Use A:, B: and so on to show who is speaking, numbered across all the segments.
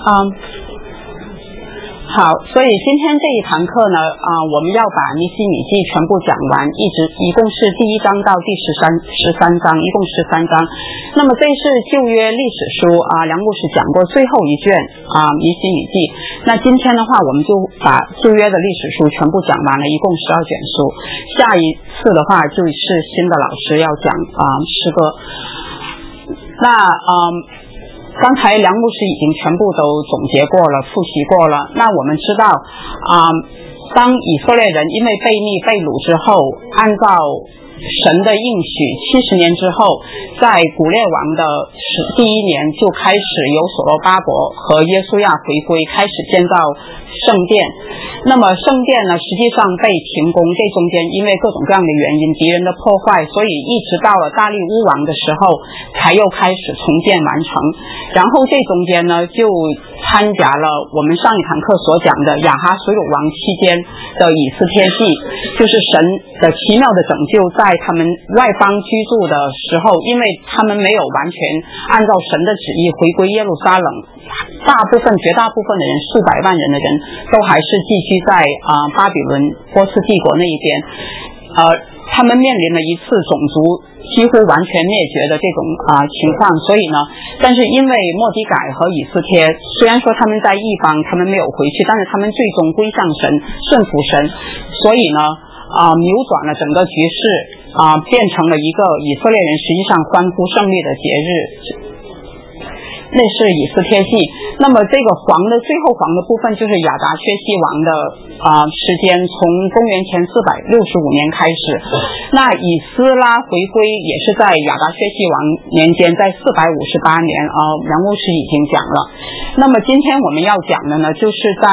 A: 好，所以今天这一堂课呢，我们要把尼希米记全部讲完，一共是第1章到第13章，一共13章。那么这是旧约历史书梁牧师讲过最后一卷尼希米记。那今天的话，我们就把旧约的历史书全部讲完了，一共12卷书。下一次的话，就是新的老师要讲诗歌。那刚才梁牧师已经全部都总结过了，复习过了。那我们知道当以色列人因为悖逆被掳之后，按照神的应许70年之后，在古列王的第1年就开始由所罗巴伯和耶稣亚回归，开始建造圣殿。那么圣殿呢，实际上被停工，这中间因为各种各样的原因，敌人的破坏，所以一直到了大利乌王的时候才又开始重建完成。然后这中间呢，就参加了我们上一堂课所讲的亚哈水鲁王期间的以斯帖记，就是神的奇妙的拯救，在他们外邦居住的时候，因为他们没有完全按照神的旨意回归耶路撒冷，绝大部分的人，数百万人的人都还是继续在巴比伦波斯帝国那一边，他们面临了一次种族几乎完全灭绝的这种情况。所以呢，但是因为末底改和以斯帖，虽然说他们在异邦，他们没有回去，但是他们最终归向神，顺服神，所以呢扭转了整个局势变成了一个以色列人实际上欢呼胜利的节日。那是以斯帖记。那么这个最后黄的部分就是亚达薛西王的时间，从公元前465年开始。那以斯拉回归也是在亚达薛西王年间，在458年梁牧师已经讲了。那么今天我们要讲的呢，就是在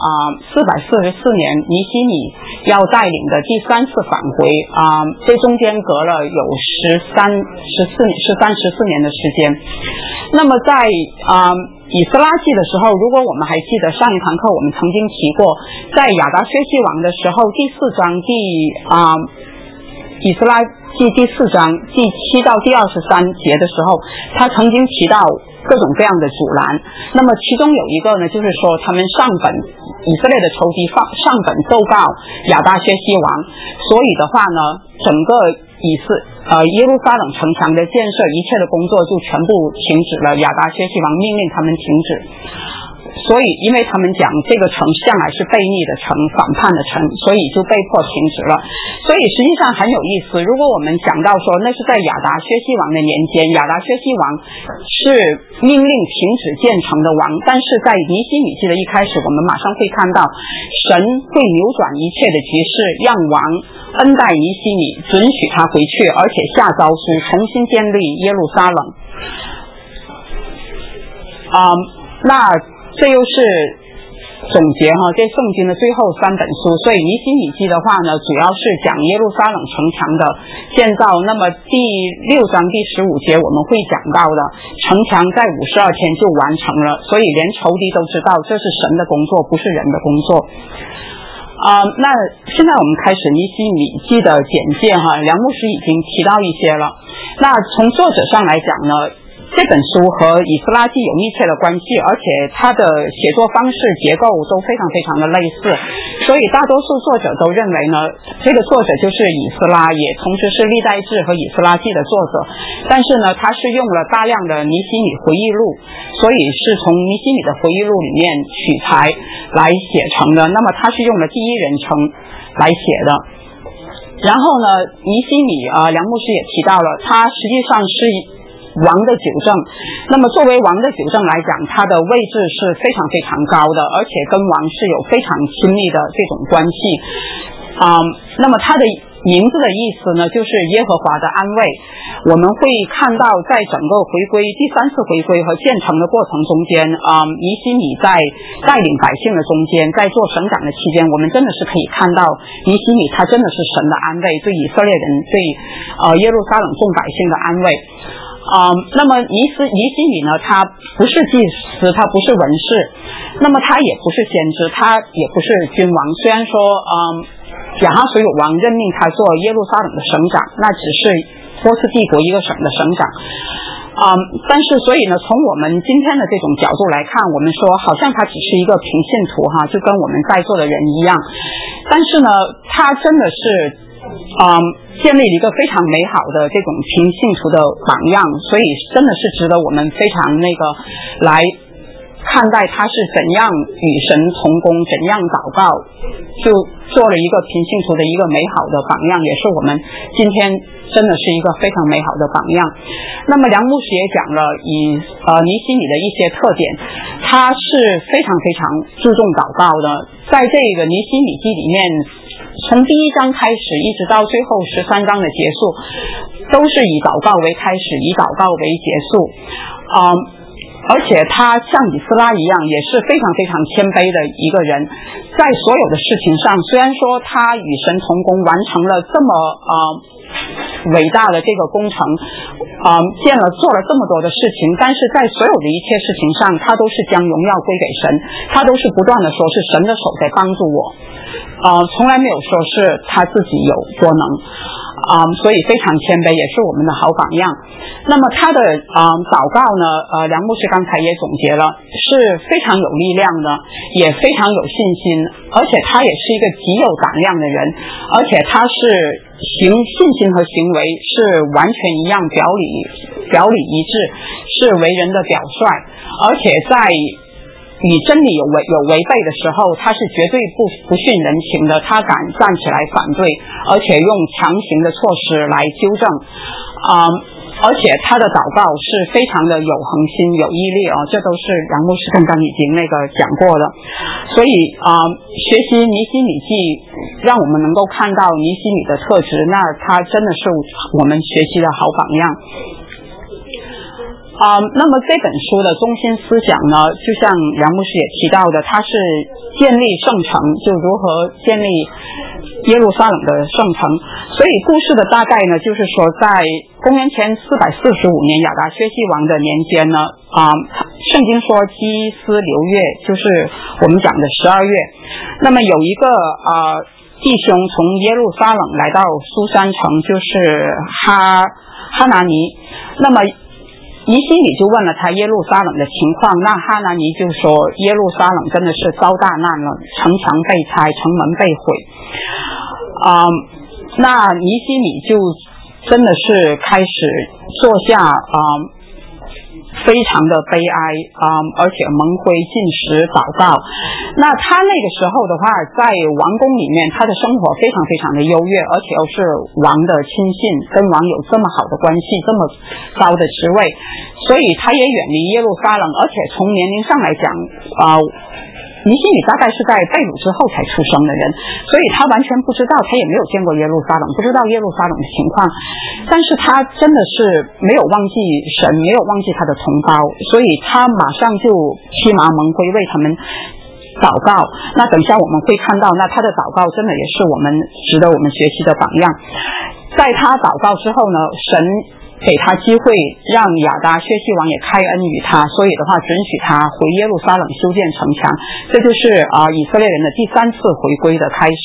A: 444年尼希米要带领的第3次返回这中间隔了有13、14年的时间。那么在以斯拉记的时候，如果我们还记得上一堂课我们曾经提过，在亚达薛西王的时候，第4章以斯拉记第4章第7到第23节的时候，他曾经提到各种各样的阻拦。那么其中有一个呢，就是说他们以色列的仇敌上本奏告亚达薛西王，所以的话呢，整个耶路撒冷城墙的建设一切的工作就全部停止了，亚达薛西王命令他们停止。所以因为他们讲这个城向来是悖逆的城，反叛的城，所以就被迫停止了。所以实际上很有意思，如果我们讲到说那是在亚达薛西王的年间，亚达薛西王是命令停止建城的王，但是在尼希米记的一开始，我们马上会看到神会扭转一切的局势，让王恩待尼希米，准许他回去，而且下诏书重新建立耶路撒冷。那这又是总结这圣经的最后3本书。所以尼希米记的话呢，主要是讲耶路撒冷城墙的建造。那么第6章第15节我们会讲到的，城墙在52天就完成了，所以连仇敌都知道这是神的工作，不是人的工作。那现在我们开始尼希米记的简介梁牧师已经提到一些了。那从作者上来讲呢，这本书和以斯拉记有密切的关系，而且它的写作方式结构都非常非常的类似，所以大多数作者都认为呢，这个作者就是以斯拉，也同时是历代志和以斯拉记的作者。但是呢，他是用了大量的尼希米回忆录，所以是从尼希米的回忆录里面取材来写成的。那么他是用了第一人称来写的。然后呢，尼希米梁牧师也提到了，他实际上是王的九正。那么作为王的九正来讲，他的位置是非常非常高的，而且跟王是有非常亲密的这种关系。那么他的名字的意思呢，就是耶和华的安慰。我们会看到在整个第3次回归和建成的过程中间，尼希米在带领百姓的中间，在做省长的期间，我们真的是可以看到尼希米他真的是神的安慰，对以色列人，对耶路撒冷众百姓的安慰。那么尼希米呢，他不是祭司，他不是文士，那么他也不是先知，他也不是君王。虽然说亚哈水鲁王任命他做耶路撒冷的省长，那只是波斯帝国一个省的省长。 但是所以呢，从我们今天的这种角度来看，我们说好像他只是一个平信徒哈，就跟我们在座的人一样，但是呢，他真的是建立了一个非常美好的这种平信徒的榜样，所以真的是值得我们非常来看待他是怎样与神同工，怎样祷告，就做了一个平信徒的一个美好的榜样，也是我们今天真的是一个非常美好的榜样。那么梁牧师也讲了尼希米的一些特点，他是非常非常注重祷告的。在这个尼希米记里面，从第1章开始一直到最后13章的结束，都是以祷告为开始，以祷告为结束。而且他像以斯拉一样，也是非常非常谦卑的一个人，在所有的事情上，虽然说他与神同工，完成了这么伟大的这个工程，做了这么多的事情，但是在所有的一切事情上，他都是将荣耀归给神，他都是不断的说是神的手在帮助我，从来没有说是他自己有多能，所以非常谦卑，也是我们的好榜样。那么他的祷告呢，梁牧师刚才也总结了，是非常有力量的，也非常有信心，而且他也是一个极有胆量的人，而且他是信心和行为是完全一样，表里一致，是为人的表率，而且在与真理有违背的时候，他是绝对不逊人情的，他敢站起来反对，而且用强行的措施来纠正，而且他的祷告是非常的有恒心有毅力这都是杨牧师刚刚已经讲过了。所以学习尼希米记让我们能够看到尼希米的特质，那他真的是我们学习的好榜样。那么这本书的中心思想呢，就像梁牧师也提到的，它是建立圣城，就如何建立耶路撒冷的圣城。所以故事的大概呢，就是说在公元前445年亚达薛西王的年间呢，圣经说基斯流月，就是我们讲的12月。那么有一个弟兄从耶路撒冷来到苏珊城，就是哈拿尼。那么尼希米就问了他耶路撒冷的情况，那哈拿尼就说耶路撒冷真的是遭大难了，城墙被拆，城门被毁。那尼希米就真的是开始坐下非常的悲哀而且蒙灰进食祷告。那他那个时候的话，在王宫里面，他的生活非常非常的优越，而且又是王的亲信，跟王有这么好的关系，这么高的职位，所以他也远离耶路撒冷。而且从年龄上来讲尼希米大概是在被掳之后才出生的人，所以他完全不知道，他也没有见过耶路撒冷，不知道耶路撒冷的情况，但是他真的是没有忘记神，没有忘记他的同胞，所以他马上就披麻蒙灰为他们祷告。那等一下我们会看到，那他的祷告真的也是我们值得我们学习的榜样。在他祷告之后呢，神给他机会，让亚达薛西王也开恩于他，所以的话准许他回耶路撒冷修建城墙，这就是以色列人的第3次回归的开始。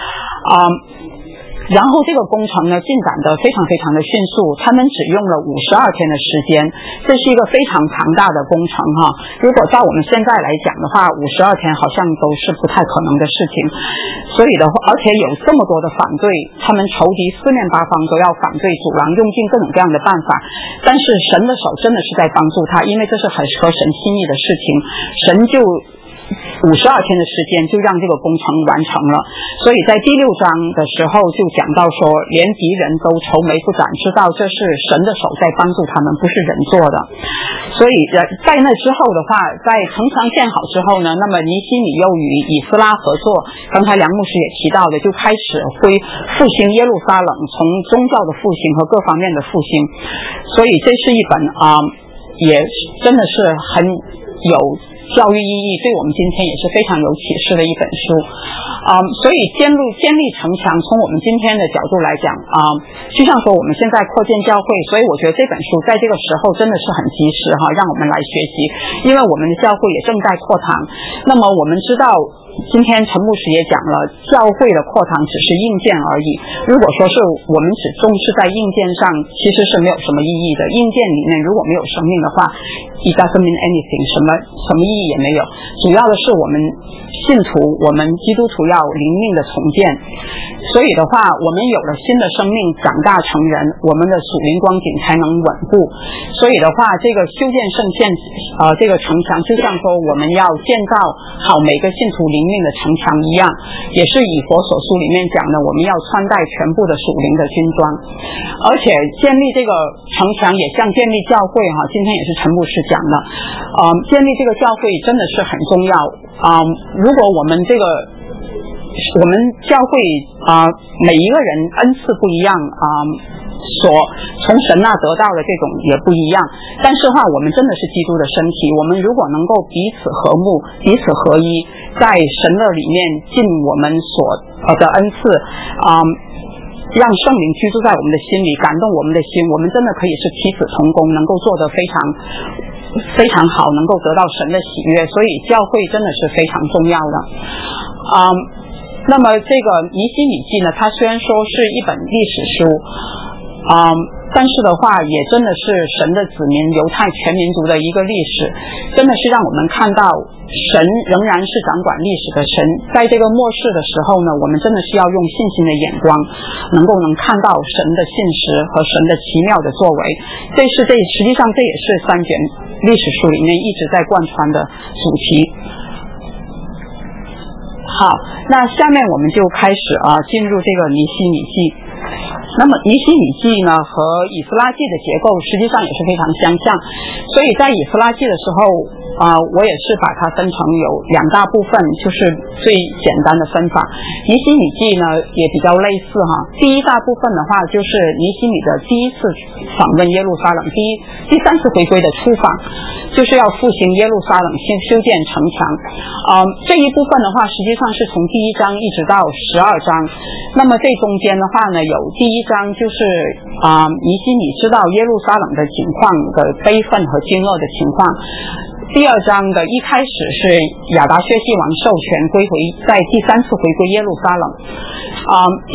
A: 然后这个工程呢进展得非常非常的迅速，他们只用了52天的时间，这是一个非常庞大的工程如果照我们现在来讲的话，52天好像都是不太可能的事情。所以的话，而且有这么多的反对，他们仇敌四面八方都要反对阻拦，用尽各种各样的办法，但是神的手真的是在帮助他，因为这是很合神心意的事情，神就52天的时间就让这个工程完成了。所以在第6章的时候就讲到说，连敌人都愁眉不展，知道这是神的手在帮助他们，不是人做的。所以在那之后的话，在城墙建好之后呢，那么尼希米又与以斯拉合作，刚才梁牧师也提到的，就开始复兴耶路撒冷，从宗教的复兴和各方面的复兴。所以这是一本也真的是很有教育意义，对我们今天也是非常有启示的一本书。所以建立城墙，从我们今天的角度来讲就像说我们现在扩建教会，所以我觉得这本书在这个时候真的是很及时让我们来学习，因为我们的教会也正在扩堂。那么我们知道今天陈牧师也讲了，教会的扩张只是硬件而已。如果说是我们只重视在硬件上，其实是没有什么意义的。硬件里面如果没有生命的话 ，it doesn't mean anything， 什么意义也没有。主要的是我们信徒，我们基督徒要灵命的重建。所以的话，我们有了新的生命，长大成人，我们的属灵光景才能稳固。所以的话，这个修建圣殿，这个城墙，就像说我们要建造好每个信徒灵命的城墙一样，也是以佛所书里面讲的，我们要穿戴全部的属灵的军装。而且建立这个城墙也像建立教会哈，今天也是陈牧师讲的，建立这个教会真的是很重要。如果我们教会每一个人恩赐不一样从神那得到的这种也不一样，但是话我们真的是基督的身体，我们如果能够彼此和睦，彼此合一，在神的里面尽我们所的恩赐让圣灵居住在我们的心里，感动我们的心，我们真的可以是彼此同工，能够做得非常好，能够得到神的喜悦。所以教会真的是非常重要的。那么这个尼希米记呢，它虽然说是一本历史书，但是的话也真的是神的子民犹太全民族的一个历史，真的是让我们看到神仍然是掌管历史的神。在这个末世的时候呢，我们真的是要用信心的眼光，能看到神的信实和神的奇妙的作为。实际上这也是3卷历史书里面一直在贯穿的主题。好，那下面我们就开始进入这个尼希米记。那么尼希米记呢和以斯拉记的结构实际上也是非常相像，所以在以斯拉记的时候我也是把它分成有2大部分，就是最简单的分法。尼希米记呢也比较类似哈。第一大部分的话就是尼希米的第一次访问耶路撒冷，第3次回归的出访，就是要复兴耶路撒冷，修建城墙。这一部分的话实际上是从第1章一直到12章。那么这中间的话呢，有第1章就是尼希米知道耶路撒冷的情况的悲愤和惊愕的情况。第2章的一开始是亚达薛西王授权在第3次回归耶路撒冷。第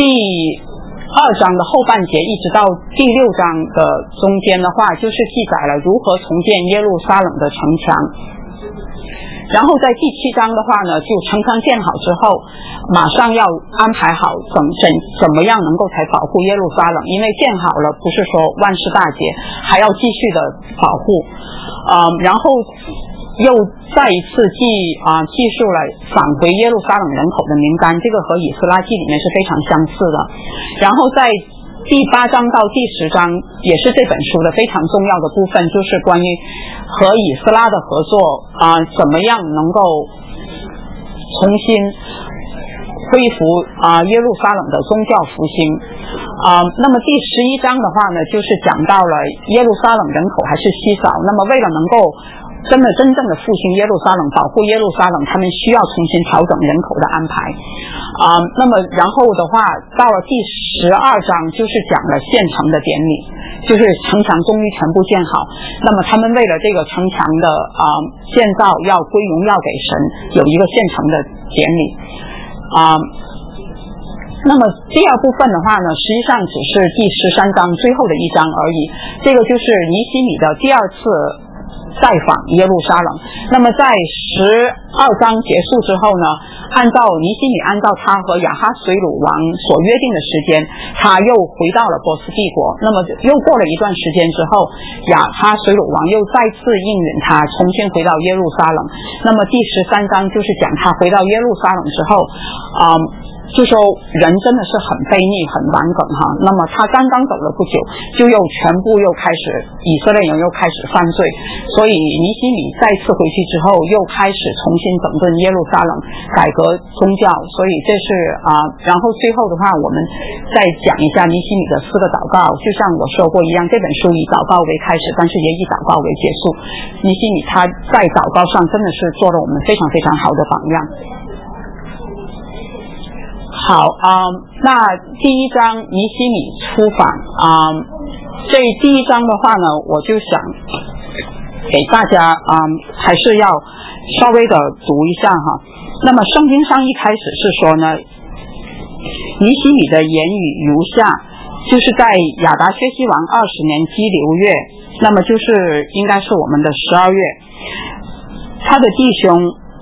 A: 2章的后半节一直到第6章的中间的话，就是记载了如何重建耶路撒冷的城墙。然后在第7章的话呢，就城墙建好之后，马上要安排好怎么样能够才保护耶路撒冷，因为建好了不是说万事大吉，还要继续的保护。然后又再一次记述了返回耶路撒冷人口的名单，这个和以斯拉记里面是非常相似的。然后在第8章到第10章也是这本书的非常重要的部分，就是关于和以斯拉的合作怎么样能够重新恢复耶路撒冷的宗教复兴。那么第11章的话呢，就是讲到了耶路撒冷人口还是稀少，那么为了能够真正的复兴耶路撒冷，保护耶路撒冷，他们需要重新调整人口的安排。那么然后的话到了第12章就是讲了献城的典礼，就是城墙终于全部建好，那么他们为了这个城墙的建造要归荣耀给神，有一个献城的典礼。那么第2部分的话呢，实际上只是第13章最后的1章而已，这个就是尼希米的第2次再访耶路撒冷。那么在12章结束之后呢，尼希米按照他和亚哈随鲁王所约定的时间，他又回到了波斯帝国。那么又过了一段时间之后，亚哈随鲁王又再次应允他重新回到耶路撒冷。那么第13章就是讲他回到耶路撒冷之后就说人真的是很悖逆很顽梗哈。那么他刚刚走了不久，就全部又开始以色列人又开始犯罪，所以尼希米再次回去之后又开始重新整顿耶路撒冷，改革宗教。所以这是然后最后的话我们再讲一下尼希米的4个祷告，就像我说过一样，这本书以祷告为开始，但是也以祷告为结束。尼希米他在祷告上真的是做了我们非常非常好的榜样。好那第1章尼希米出访这第1章的话呢，我就想给大家还是要稍微的读一下哈。 那么圣经上一开始是说呢，尼希米的言语如下，就是在亚达薛西王20年基流月，那么就是应该是我们的12月，他的弟兄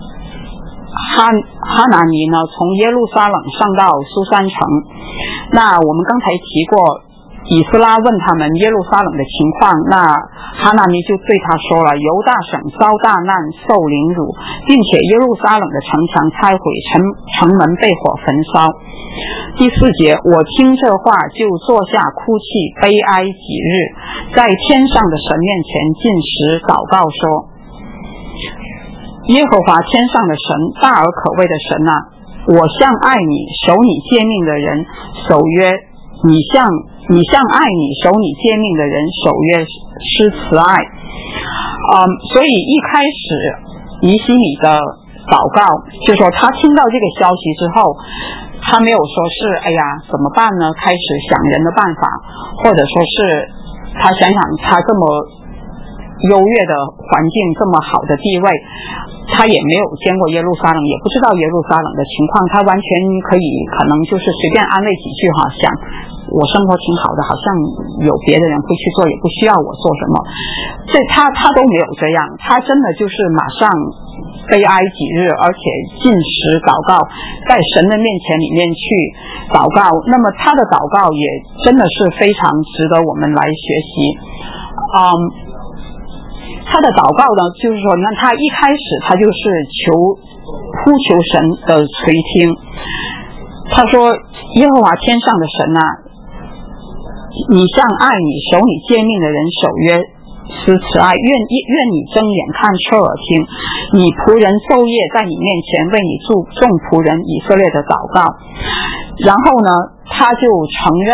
A: 哈拿尼呢从耶路撒冷上到苏珊城。那我们刚才提过，以斯拉问他们耶路撒冷的情况，那哈拿尼就对他说了，犹大省遭大难，受凌辱，并且耶路撒冷的城墙拆毁，城门被火焚烧。第4节，我听这话就坐下哭泣，悲哀几日，在天上的神面前禁食祷告说，耶和华天上的神，大而可畏的神啊，我向爱你守你诫命的人守约，你向爱你守你诫命的人守约施慈爱。所以一开始尼希米的祷告就说，他听到这个消息之后，他没有说是哎呀怎么办呢，开始想人的办法，或者说是他想想他这么优越的环境，这么好的地位，他也没有见过耶路撒冷，也不知道耶路撒冷的情况，他完全可能就是随便安慰几句哈，想我生活挺好的，好像有别的人会去做，也不需要我做什么。这他都没有这样，他真的就是马上悲哀几日，而且禁食祷告，在神的面前里面去祷告。那么他的祷告也真的是非常值得我们来学习。他的祷告呢，就是说，那他一开始他就是呼求神的垂听。他说，耶和华天上的神啊，你向爱你守你诫命的人守约施慈爱，愿你睁眼看侧耳听，你仆人昼夜在你面前为你众仆人以色列的祷告。然后呢，他就承认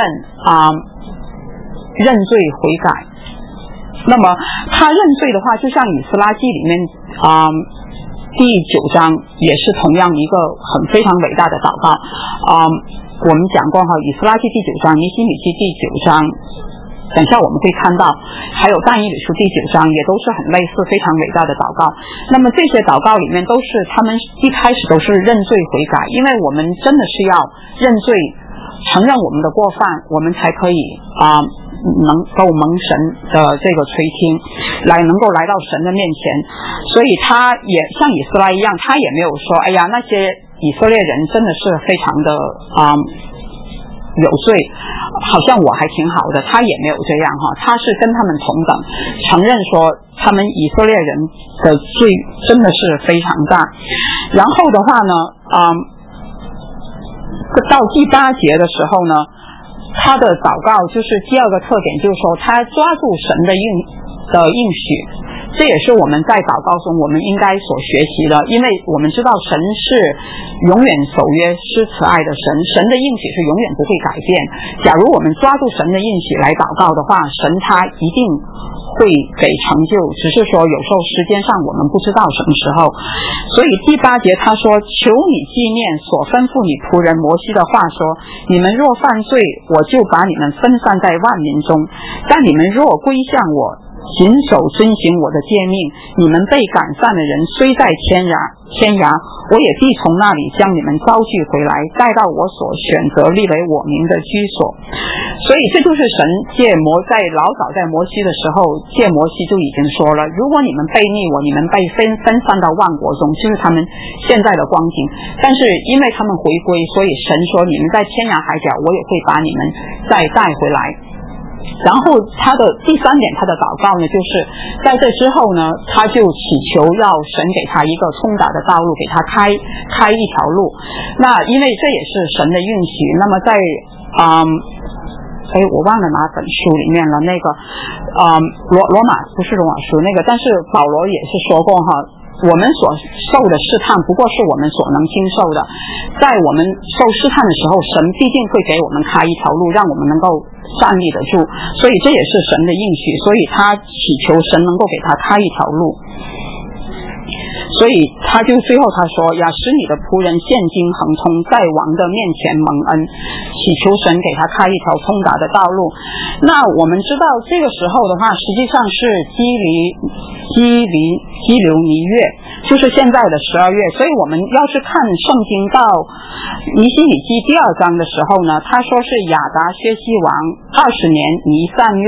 A: 认罪悔改。那么他认罪的话，就像以斯拉记里面第9章也是同样一个非常伟大的祷告。我们讲过哈，以斯拉记第9章，尼希米记第9章，等一下我们会看到，还有但以理书第9章也都是很类似非常伟大的祷告。那么这些祷告里面都是他们一开始都是认罪悔改，因为我们真的是要认罪承认我们的过犯，我们才可以能够蒙神的这个垂听，能够来到神的面前。所以他也像以斯拉一样，他也没有说哎呀那些以色列人真的是非常的有罪，好像我还挺好的，他也没有这样哈，他是跟他们同等，承认说他们以色列人的罪真的是非常大。然后的话呢到第8节的时候呢，他的祷告就是第2个特点，就是说他抓住神的应许。这也是我们在祷告中我们应该所学习的，因为我们知道神是永远守约施慈爱的神，神的应许是永远不会改变。假如我们抓住神的应许来祷告的话，神他一定会给成就，只是说有时候时间上我们不知道什么时候。所以第8节他说，求你纪念所吩咐你仆人摩西的话说，你们若犯罪，我就把你们分散在万民中，但你们若归向我，谨守遵行我的诫命，你们被赶散的人虽在天涯，我也必从那里将你们招聚回来，带到我所选择立为我名的居所。所以这就是神老早在摩西的时候，借摩西就已经说了，如果你们背逆我，你们被分散到万国中，就是他们现在的光景。但是因为他们回归，所以神说你们在天涯海角，我也会把你们再带回来。然后他的第3点，他的祷告呢，就是在这之后呢，他就祈求要神给他一个通达的道路，给他开一条路。那因为这也是神的应许。那么在我忘了哪本书里面了，那个罗马不是罗马书那个，但是保罗也是说过哈，我们所受的试探不过是我们所能经受的，在我们受试探的时候，神必定会给我们开一条路，让我们能够站立得住。所以这也是神的应许，所以他祈求神能够给他开一条路。所以他就最后他说，呀，使你的仆人现今亨通，在王的面前蒙恩，祈求神给他开一条通达的道路。那我们知道这个时候的话，实际上是基流尼月， 就是现在的12月。所以我们要是看圣经到尼希米记第2章的时候呢，他说是亚达薛西王20年尼散月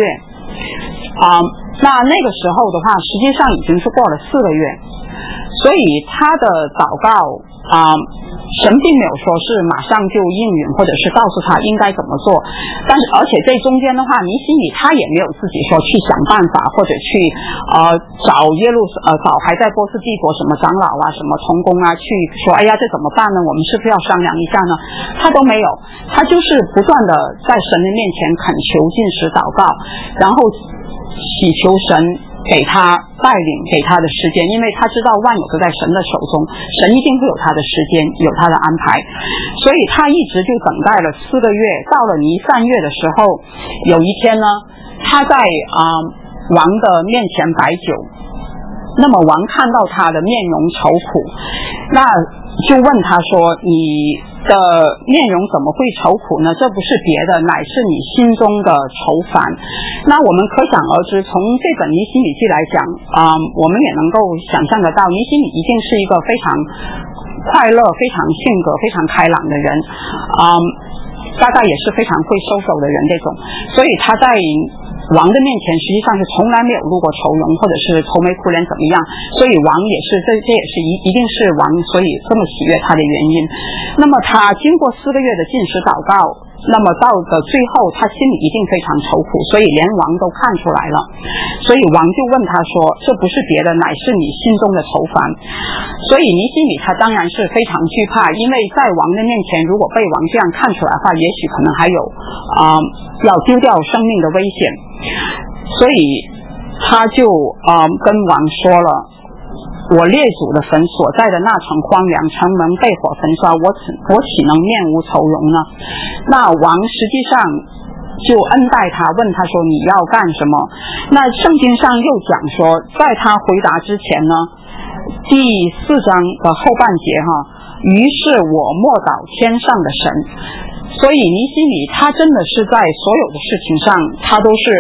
A: 那个时候的话实际上已经是过了4个月，所以他的祷告神并没有说是马上就应允，或者是告诉他应该怎么做。但是而且这中间的话，尼希米他也没有自己说去想办法，或者去找还在波斯帝国什么长老啊什么同工啊去说哎呀这怎么办呢，我们是不是要商量一下呢，他都没有。他就是不断的在神的面前恳求禁食祷告，然后祈求神给他带领，给他的时间，因为他知道万有都在神的手中，神一定会有他的时间，有他的安排。所以他一直就等待了4个月，到了尼散月的时候，有一天呢，他在王的面前摆酒，那么王看到他的面容愁苦，那就问他说你的面容怎么会愁苦呢？这不是别的，乃是你心中的愁烦。那我们可想而知，从这本尼希米记来讲我们也能够想象得到，尼希米一定是一个非常快乐、非常性格非常开朗的人大概也是非常会收手的人这种。所以他在王的面前实际上是从来没有露过愁容，或者是愁眉苦脸怎么样，所以王也是这也是一定是王所以这么喜悦他的原因。那么他经过4个月的禁食祷告，那么到的最后他心里一定非常愁苦，所以连王都看出来了。所以王就问他说这不是别的，乃是你心中的愁烦。所以尼希米他当然是非常惧怕，因为在王的面前如果被王这样看出来的话，也许可能还有要丢掉生命的危险。所以他就跟王说了，我列祖的坟所在的那城荒凉，城门被火焚烧，我岂能面无愁容呢？那王实际上就恩待他，问他说你要干什么。那圣经上又讲说，在他回答之前呢，第4章的后半节于是我默祷天上的神。所以尼希米他真的是在所有的事情上他都是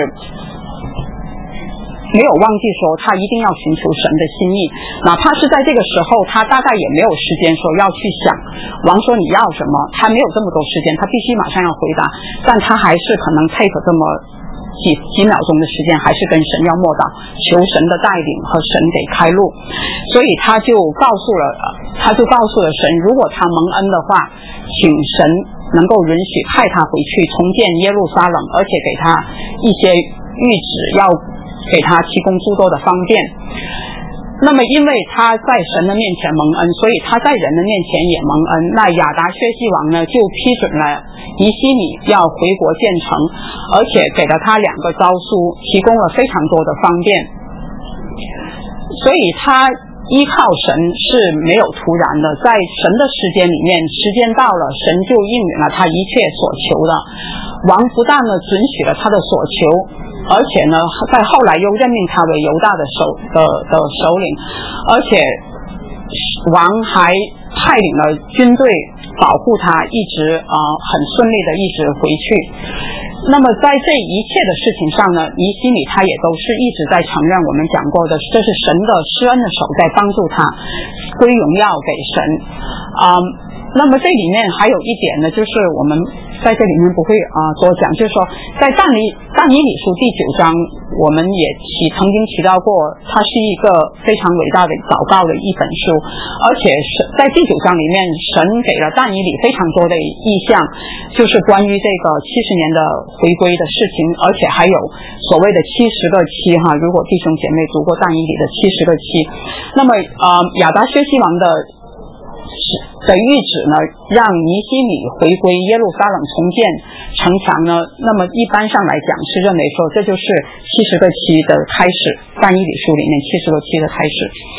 A: 没有忘记说他一定要寻求神的心意，哪怕是在这个时候他大概也没有时间说要去想王说你要什么，他没有这么多时间，他必须马上要回答，但他还是可能take这么几秒钟的时间，还是跟神要默祷，求神的带领和神给开路。所以他就告诉了神，如果他蒙恩的话，请神能够允许派他回去重建耶路撒冷，而且给他一些谕旨，要给他提供诸多的方便。那么因为他在神的面前蒙恩，所以他在人的面前也蒙恩。那亚达薛西王呢就批准了尼希米要回国建城，而且给了他2个诏书，提供了非常多的方便。所以他依靠神是没有突然的，在神的时间里面，时间到了，神就应允了他一切所求的。王不但呢准许了他的所求，而且呢在后来又任命他为犹大的首领，而且王还派领了军队保护他，一直很顺利的一直回去。那么在这一切的事情上呢，尼希米他也都是一直在承认我们讲过的，这是神的施恩的手在帮助他，归荣耀给神。那么这里面还有一点呢，就是我们在这里面不会多讲，就是说在但以理书第9章，我们也曾经提到过，它是一个非常伟大的祷告的一本书，而且在第9章里面，神给了但以理非常多的意象，就是关于这个70年的回归的事情，而且还有所谓的70个期如果弟兄姐妹读过但以理的70个期，那么亚达薛西王的谕旨呢，让尼希米回归耶路撒冷重建城墙呢，那么一般上来讲是认为说这就是70个期的开始，但以理书里面70个期的开始。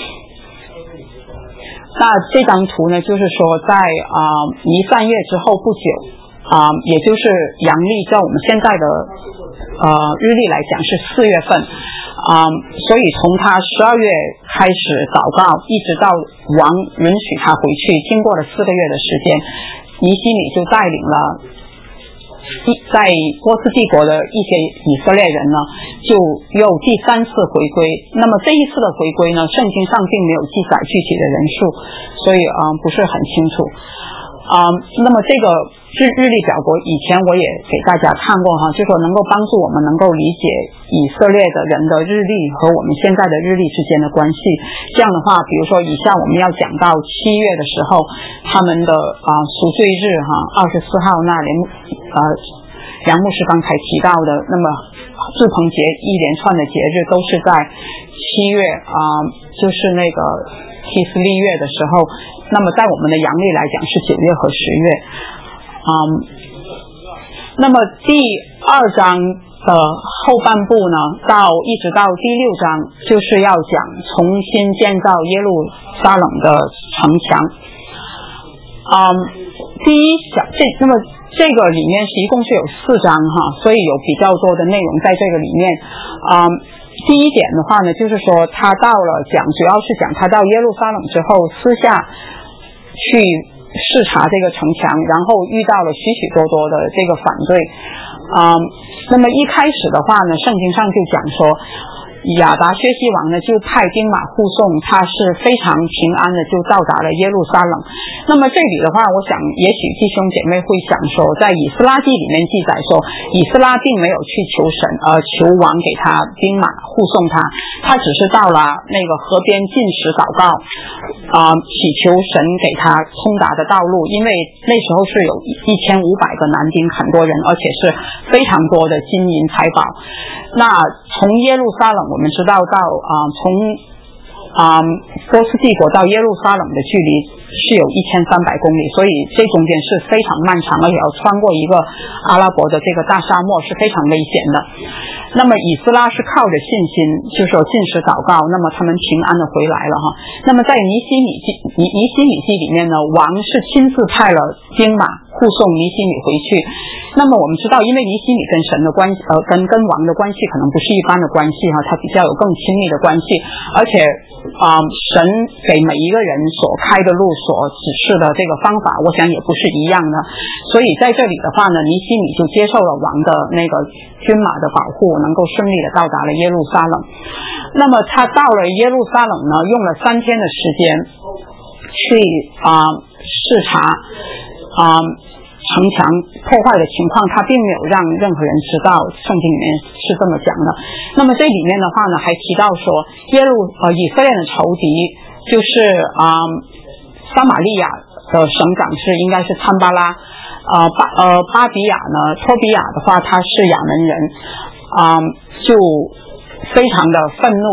A: 那这张图呢，就是说在尼散月之后不久也就是阳历照我们现在的日历来讲是4月份所以从他12月开始祷告，一直到王允许他回去，经过了4个月的时间，尼希米就带领了在波斯帝国的一些以色列人呢，就又第3次回归。那么这一次的回归呢，圣经上并没有记载具体的人数，所以不是很清楚。那么这个日历表格以前我也给大家看过哈，就说能够帮助我们能够理解以色列的人的日历和我们现在的日历之间的关系。这样的话，比如说以下我们要讲到7月的时候，他们的赎罪日24号那梁牧师刚才提到的，那么住棚节一连串的节日都是在7月就是那个提斯利月的时候，那么在我们的阳历来讲是9月和10月。那么第2章的后半部呢，一直到第6章，就是要讲重新建造耶路撒冷的城墙。那么这个里面一共是有4章所以有比较多的内容在这个里面。第一点的话呢，就是说他主要是讲他到耶路撒冷之后，私下去视察这个城墙，然后遇到了许多的这个反对。那么一开始的话呢，圣经上就讲说亚达薛西王呢就派兵马护送，他是非常平安的就到达了耶路撒冷。那么这里的话，我想也许弟兄姐妹会想说，在以斯拉记里面记载说，以斯拉并没有去求王给他兵马护送他只是到了那个河边禁食祷告，祈求神给他通达的道路，因为那时候是有1500个男丁，很多人，而且是非常多的金银财宝。那从耶路撒冷我们知道到从波斯帝国到耶路撒冷的距离是有1300公里，所以这中间是非常漫长，而且要穿过一个阿拉伯的这个大沙漠，是非常危险的。那么以斯拉是靠着信心，就是说禁食祷告，那么他们平安的回来了那么在尼希米记里面呢，王是亲自派了兵马护送尼希米回去。那么我们知道，因为尼希米跟神的关系跟王的关系可能不是一般的关系他比较有更亲密的关系，而且神给每一个人所开的路，所指示的这个方法，我想也不是一样的。所以在这里的话呢，尼希米就接受了王的那个军马的保护，能够顺利的到达了耶路撒冷。那么他到了耶路撒冷呢，用了3天的时间去视察城墙破坏的情况，他并没有让任何人知道，圣经里面是这么讲的。那么这里面的话呢，还提到说以色列的仇敌就是撒玛利亚的省长应该是参巴拉，托比亚的话他是亚门人，就非常的愤怒。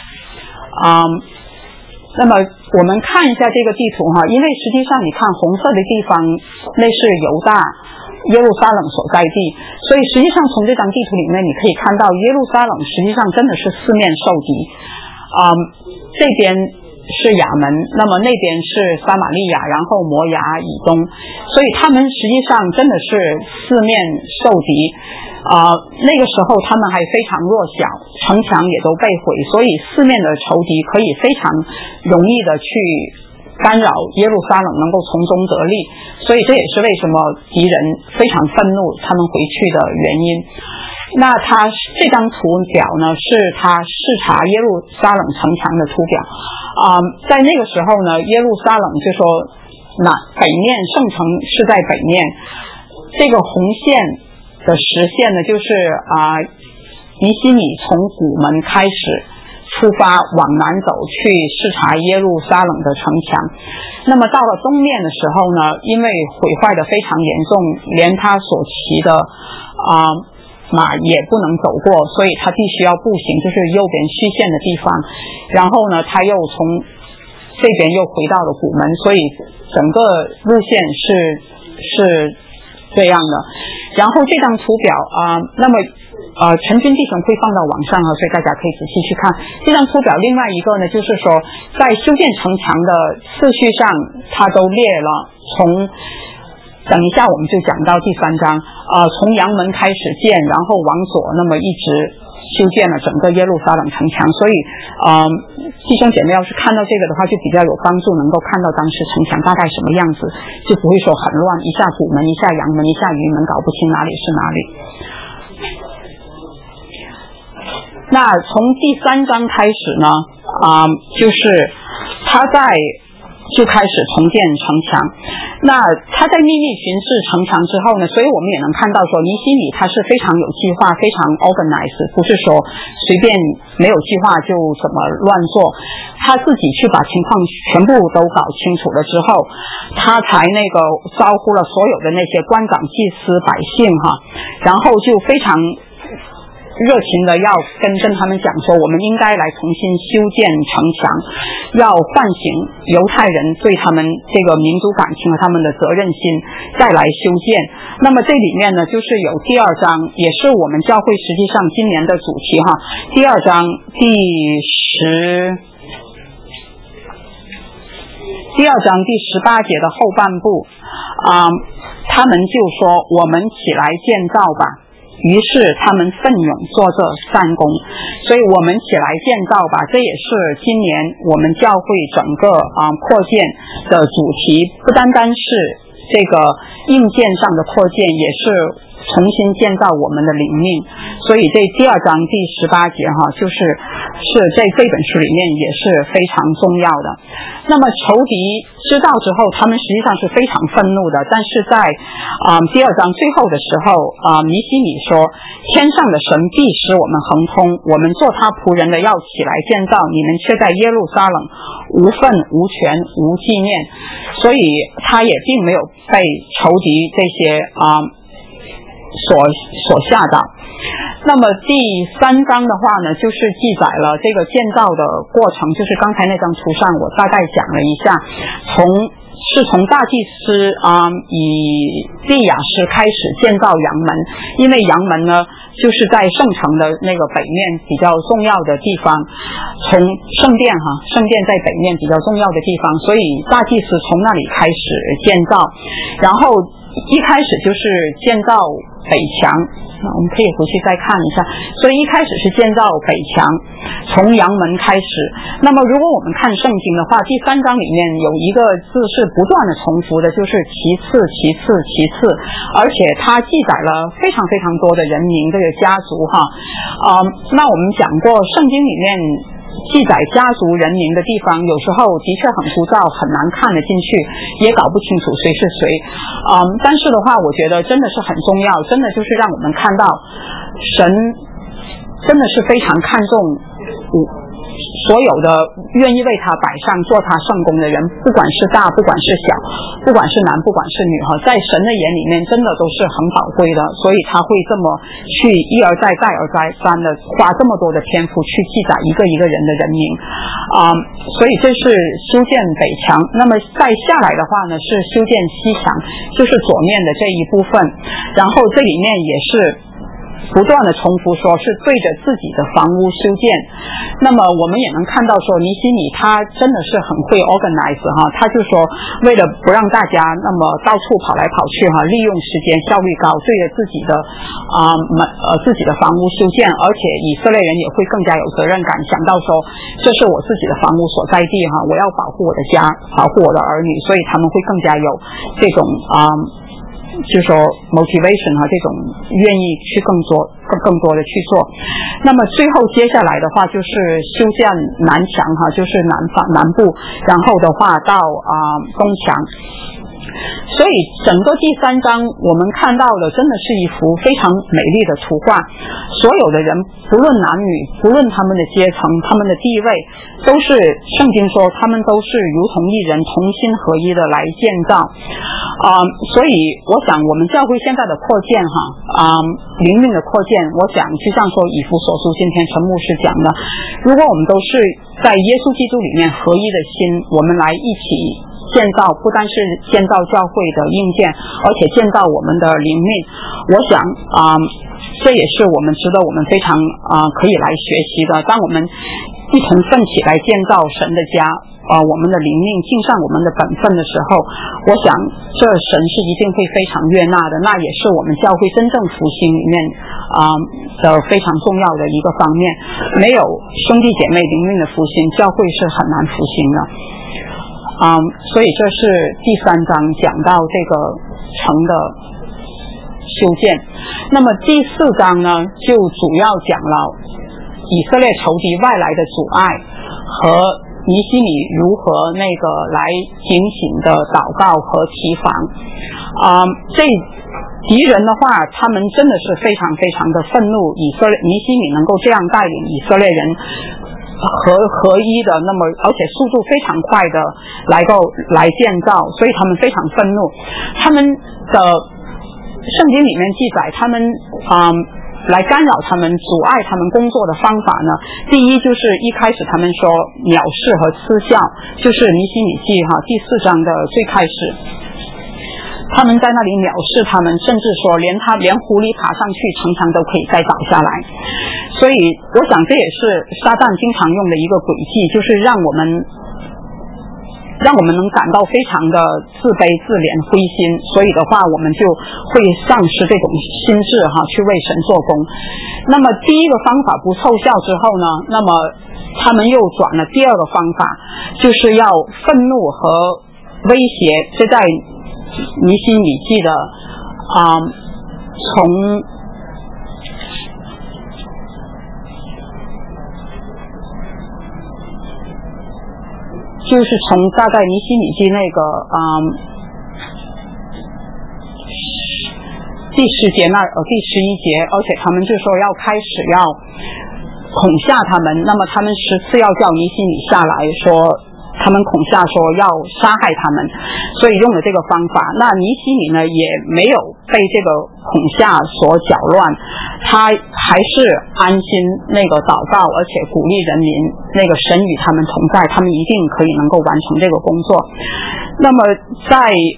A: 那么我们看一下这个地图因为实际上你看红色的地方那是犹大耶路撒冷所在地，所以实际上从这张地图里面你可以看到耶路撒冷实际上真的是四面受敌。这边是亚门，那么那边是撒玛利亚，然后摩押以东，所以他们实际上真的是四面受敌。那个时候他们还非常弱小，城墙也都被毁，所以四面的仇敌可以非常容易的去干扰耶路撒冷能够从中得利，所以这也是为什么敌人非常愤怒他们回去的原因。那这张图表呢，是他视察耶路撒冷城墙的图表。在那个时候呢，耶路撒冷就说北面圣城是在北面，这个红线的实现呢，就是尼希米从古门开始出发往南走去视察耶路撒冷的城墙。那么到了东面的时候呢，因为毁坏的非常严重，连他所骑的马也不能走过，所以他必须要步行，就是右边虚线的地方。然后呢，他又从这边又回到了古门，所以整个路线是这样的。然后这张图表那么陈军弟兄会放到网上所以大家可以仔细去看这张图表。另外一个呢，就是说在修建城墙的次序上，它都列了等一下我们就讲到第3章从阳门开始建，然后往左那么一直修建了整个耶路撒冷城墙。所以弟兄姐妹要是看到这个的话，就比较有帮助，能够看到当时城墙大概什么样子，就不会说很乱，一下土门，一下阳门，一下鱼门，搞不清哪里是哪里。那从第3章开始呢，就是他就开始重建城墙。那他在秘密巡视城墙之后呢，所以我们也能看到说尼希米他是非常有计划，非常 organized， 不是说随便没有计划就怎么乱做，他自己去把情况全部都搞清楚了之后，他才招呼了所有的那些官长、祭司、百姓然后就非常热情的要跟他们讲说，我们应该来重新修建城墙，要唤醒犹太人对他们这个民族感情和他们的责任心，再来修建。那么这里面呢，就是有第2章，也是我们教会实际上今年的主题第2章第18节的后半部他们就说，我们起来建造吧。于是他们奋勇做这善功，所以我们起来建造吧，这也是今年我们教会整个扩建的主题，不单单是这个硬件上的扩建，也是重新建造我们的灵命。所以这第2章第18节就是在这本书里面也是非常重要的。那么仇敌知道之后，他们实际上是非常愤怒的，但是在第2章最后的时候尼希米说，天上的神必使我们亨通，我们做他仆人的要起来建造，你们却在耶路撒冷无份无权无纪念。所以他也并没有被仇敌这些所吓到。那么第3章的话呢，就是记载了这个建造的过程，就是刚才那张图上我大概讲了一下，从大祭司以利亚斯开始建造阳门，因为阳门呢就是在圣城的那个北面比较重要的地方，从圣殿在北面比较重要的地方，所以大祭司从那里开始建造，然后一开始就是建造北墙，我们可以回去再看一下。所以一开始是建造北墙，从阳门开始。那么如果我们看圣经的话，第3章里面有一个字是不断的重复的，就是其次，而且它记载了非常非常多的人名这个家族那我们讲过圣经里面记载家族人名的地方，有时候的确很枯燥，很难看得进去，也搞不清楚谁是谁。但是的话，我觉得真的是很重要，真的就是让我们看到神真的是非常看重所有的愿意为他摆上做他圣工的人，不管是大，不管是小，不管是男，不管是女在神的眼里面真的都是很宝贵的，所以他会这么去一而再再而三的花这么多的篇幅去记载一个一个人的人名所以这是修建北墙。那么再下来的话呢，是修建西墙，就是左面的这一部分，然后这里面也是不断的重复说是对着自己的房屋修建。那么我们也能看到说尼希米他真的是很会 organize 他就说为了不让大家那么到处跑来跑去利用时间效率高，对着自己的房屋修建，而且以色列人也会更加有责任感，想到说这是我自己的房屋所在地我要保护我的家，保护我的儿女，所以他们会更加有这种就是说 motivation 这种愿意去更多的去做。那么最后接下来的话就是修建南墙就是南部，然后的话到东墙。所以整个第3章我们看到的真的是一幅非常美丽的图画，所有的人不论男女，不论他们的阶层，他们的地位，都是圣经说他们都是如同一人，同心合一的来建造所以我想我们教会现在的扩建灵命的扩建，我想就像说以弗所书今天陈牧师讲的，如果我们都是在耶稣基督里面合一的心，我们来一起建造，不单是建造教会的硬件，而且建造我们的灵命，我想这也是我们值得我们非常可以来学习的。当我们一同奋起来建造神的家， 我们的灵命，尽上我们的本分的时候，我想这神是一定会非常悦纳的，那也是我们教会真正复兴里面的非常重要的一个方面。没有兄弟姐妹灵命的复兴，教会是很难复兴的。所以这是第3章讲到这个城的修建。那么第4章呢，就主要讲了以色列仇敌外来的阻碍和尼希米如何那个来警醒的祷告和提防。这敌人的话，他们真的是非常非常的愤怒，尼希米能够这样带领以色列人合一的，那么而且速度非常快的来建造，所以他们非常愤怒。他们的圣经里面记载，他们来干扰他们、阻碍他们工作的方法呢，第一就是一开始他们说藐视和嗤笑，就是尼希米记第4章的最开始，他们在那里藐视他们，甚至说连狐狸爬上去常常都可以再倒下来。所以我想这也是撒旦经常用的一个诡计，就是让我们能感到非常的自卑、自怜、灰心，所以的话我们就会丧失这种心智去为神做工。那么第一个方法不奏效之后呢，那么他们又转了第二个方法，就是要愤怒和威胁。这在尼希米记的从大概尼希米记那个第10节第11节，而且他们就说要开始要恐吓他们，那么他们10次要叫尼希米下来，说他们恐吓说要杀害他们，所以用了这个方法。那尼希米呢也没有被这个恐吓所搅乱，他还是安心那个祷告，而且鼓励人民那个神与他们同在，他们一定可以能够完成这个工作。那么在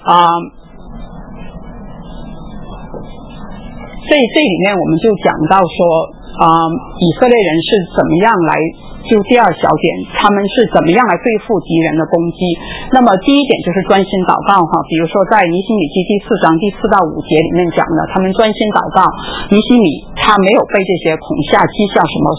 A: 这里面我们就讲到说以色列人是怎么样来，就第2小点，他们是怎么样来对付敌人的攻击。那么第一点就是专心祷告比如说在尼希米记第4章第4到5节里面讲的，他们专心祷告，尼希米他没有被这些恐吓、讥笑什么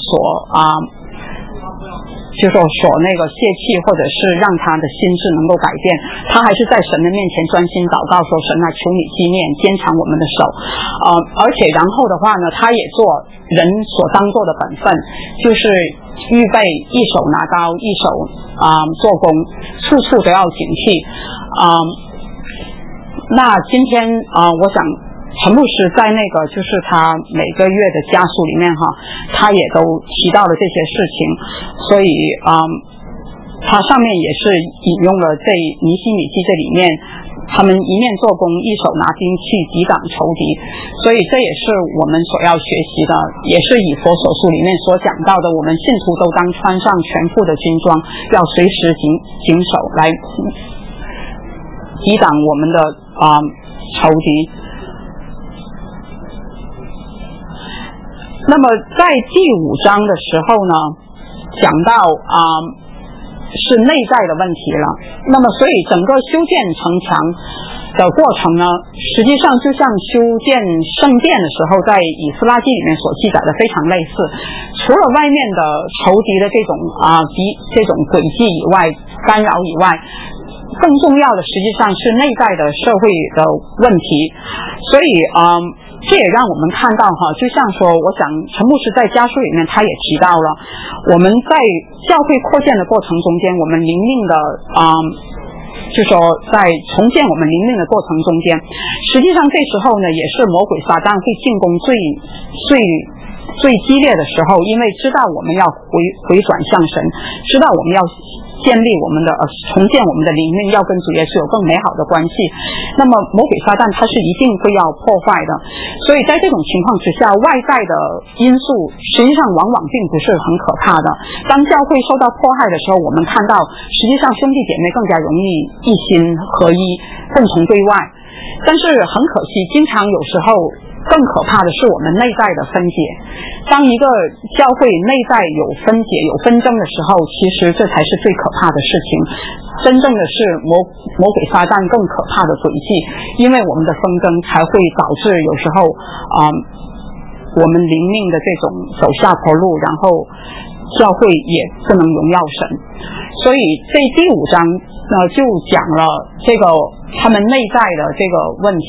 A: 就是说那个泄气，或者是让他的心智能够改变，他还是在神的面前专心祷告，说神求你纪念坚强我们的手。而且然后的话呢，他也做人所当做的本分，就是预备一手拿刀，一手做工，处处都要警惕。那今天我想陈牧师在那个就是他每个月的家书里面他也都提到了这些事情，所以他上面也是引用了这尼希米记这里面他们一面做工，一手拿兵器抵挡仇敌，所以这也是我们所要学习的，也是以佛所书里面所讲到的，我们信徒都当穿上全副的军装，要随时谨守来抵挡我们的仇敌。那么在第5章的时候呢，讲到是内在的问题了。那么所以整个修建城墙的过程呢，实际上就像修建圣殿的时候在以斯拉记里面所记载的非常类似，除了外面的仇敌的这种诡计以外，干扰以外，更重要的实际上是内在的社会的问题。所以这也让我们看到就像说，我想陈牧师在家书里面他也提到了，我们在教会扩建的过程中间，我们灵命的就说在重建我们灵命的过程中间，实际上这时候呢，也是魔鬼撒旦会进攻最激烈的时候，因为知道我们要回转向神，知道我们要建立我们的重建我们的灵命，要跟主耶稣有更美好的关系，那么魔鬼撒旦他是一定会要破坏的。所以在这种情况之下，外在的因素实际上往往并不是很可怕的。当教会受到迫害的时候，我们看到实际上兄弟姐妹更加容易一心合一，共同对外。但是很可惜，经常有时候更可怕的是我们内在的分解。当一个教会内在有分解、有纷争的时候，其实这才是最可怕的事情。真正的是魔鬼撒旦更可怕的诡计，因为我们的纷争才会导致有时候我们灵命的这种走下坡路，然后教会也不能荣耀神。所以这第5章就讲了这个他们内在的这个问题。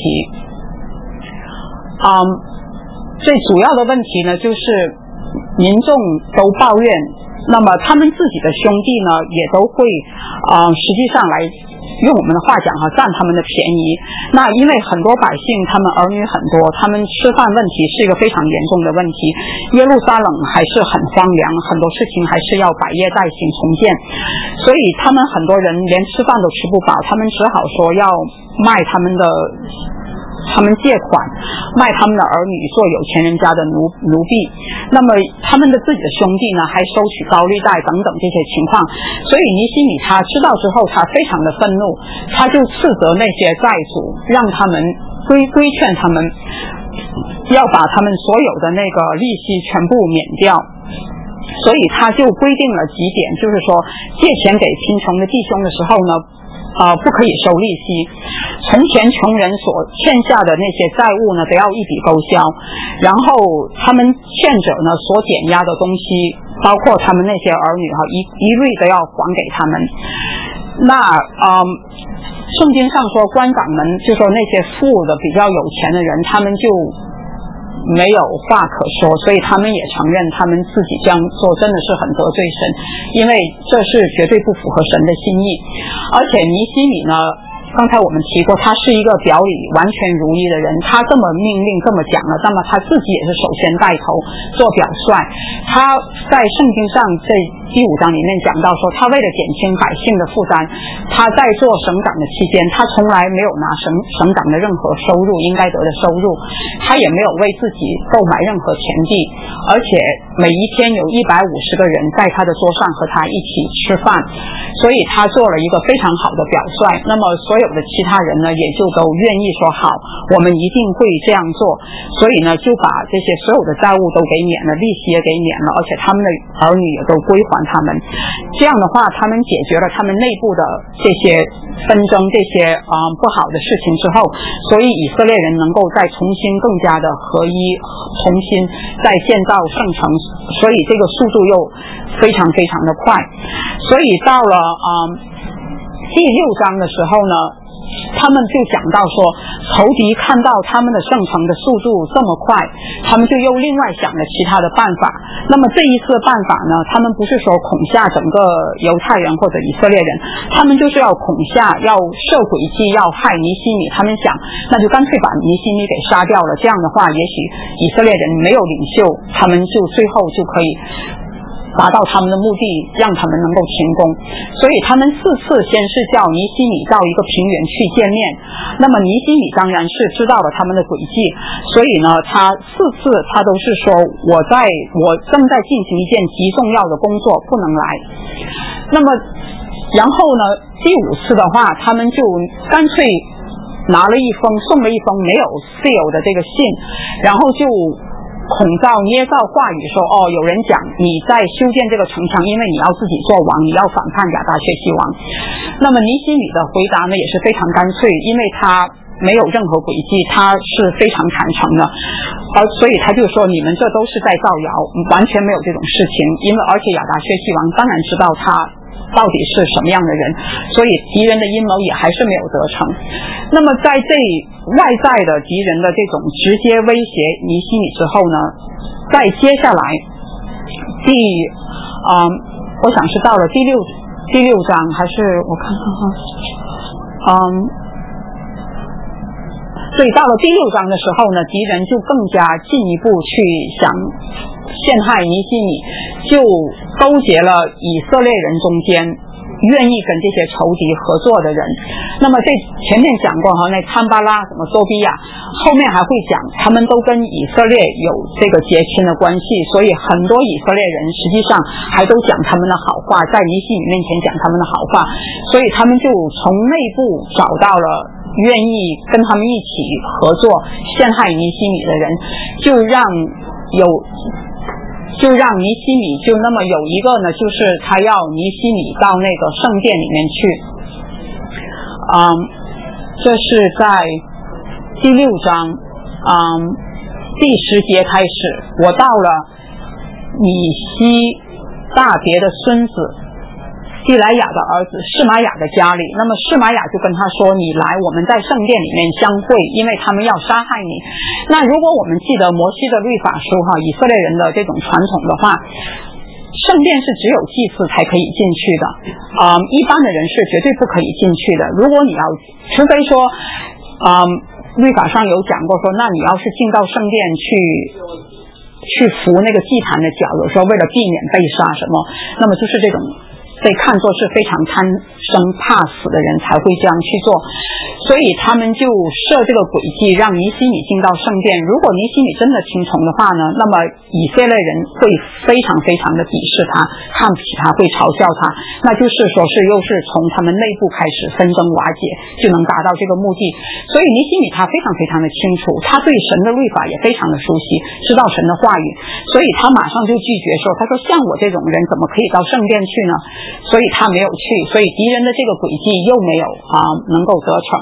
A: 最主要的问题呢，就是民众都抱怨，那么他们自己的兄弟呢，也都会实际上来用我们的话讲占他们的便宜。那因为很多百姓他们儿女很多，他们吃饭问题是一个非常严重的问题。耶路撒冷还是很荒凉，很多事情还是要百业待兴重建，所以他们很多人连吃饭都吃不饱，他们只好说要卖他们借款，卖他们的儿女做有钱人家的奴婢。那么他们的自己的兄弟呢，还收取高利贷等等这些情况。所以尼希米他知道之后，他非常的愤怒，他就斥责那些债主，让他们规劝他们要把他们所有的那个利息全部免掉。所以他就规定了几点，就是说借钱给贫穷的弟兄的时候呢，不可以收利息。从前穷人所欠下的那些债务呢，都要一笔勾销。然后他们欠者呢所减压的东西，包括他们那些儿女一律都要还给他们。那圣经上说官长们，就说那些富的比较有钱的人，他们就没有话可说，所以他们也承认他们自己这样做真的是很得罪神，因为这是绝对不符合神的心意。而且尼希米呢，刚才我们提过，他是一个表里完全如一的人，他这么命令这么讲了，那么他自己也是首先带头做表率。他在圣经上这第5章里面讲到说，他为了减轻百姓的负担，他在做省长的期间，他从来没有拿省长的任何收入，应该得的收入，他也没有为自己购买任何田地，而且每一天有150个人在他的桌上和他一起吃饭，所以他做了一个非常好的表率。那么所有的其他人呢，也就都愿意说好，我们一定会这样做。所以呢，就把这些所有的债务都给免了，利息也给免了，而且他们的儿女也都归还他们。这样的话，他们解决了他们内部的这些纷争，这些不好的事情之后，所以以色列人能够再重新更加的合一，重新再建造圣城，所以这个速度又非常非常的快。所以到了第6章的时候呢，他们就讲到说，仇敌看到他们的圣城的速度这么快，他们就又另外想了其他的办法。那么这一次的办法呢，他们不是说恐吓整个犹太人或者以色列人，他们就是要恐吓，要设诡计，要害尼希米。他们想，那就干脆把尼希米给杀掉了，这样的话也许以色列人没有领袖，他们就最后就可以达到他们的目的，让他们能够成功。所以他们4次先是叫尼希米到一个平原去见面，那么尼希米当然是知道了他们的诡计，所以呢他4次他都是说我正在进行一件极重要的工作，不能来。那么然后呢第5次的话，他们就干脆拿了一封送了一封没有 seal 的这个信，然后就孔造捏造话语说，有人讲你在修建这个城墙，因为你要自己做王，你要反叛亚达薛西王。那么尼希米的回答呢也是非常干脆，因为他没有任何诡计，他是非常坦诚的，所以他就说你们这都是在造谣，完全没有这种事情。因为而且亚达薛西王当然知道他到底是什么样的人，所以敌人的阴谋也还是没有得逞。那么在这外在的敌人的这种直接威胁尼希米之后呢，再接下来我想是到了第六章，还是我看看所以到了第6章的时候呢，敌人就更加进一步去想陷害尼希米，就勾结了以色列人中间愿意跟这些仇敌合作的人。那么这前面讲过那参巴拉什么多比亚，后面还会讲他们都跟以色列有这个结亲的关系，所以很多以色列人实际上还都讲他们的好话，在尼希米面前讲他们的好话，所以他们就从内部找到了愿意跟他们一起合作陷害尼西米的人，就让尼西米就那么有一个呢，就是他要尼西米到那个圣殿里面去。这是在第6章第10节开始，我到了米西大别的孙子蒂莱雅的儿子示玛雅的家里，那么示玛雅就跟他说，你来，我们在圣殿里面相会，因为他们要杀害你。那如果我们记得摩西的律法书以色列人的这种传统的话，圣殿是只有祭司才可以进去的，一般的人是绝对不可以进去的。如果你要，除非说律法上有讲过说，那你要是进到圣殿去扶那个祭坛的脚，有时候为了避免被杀什么，那么就是这种被看作是非常贪生怕死的人才会这样去做，所以他们就设这个诡计，让尼西米进到圣殿。如果尼西米真的听从的话呢，那么以色列人会非常非常的鄙视他，看不起他，会嘲笑他，那就是说是又是从他们内部开始纷争瓦解，就能达到这个目的。所以尼西米他非常非常的清楚，他对神的律法也非常的熟悉，知道神的话语，所以他马上就拒绝说，他说像我这种人怎么可以到圣殿去呢？所以他没有去，所以敌人的这个诡计又没有能够得逞。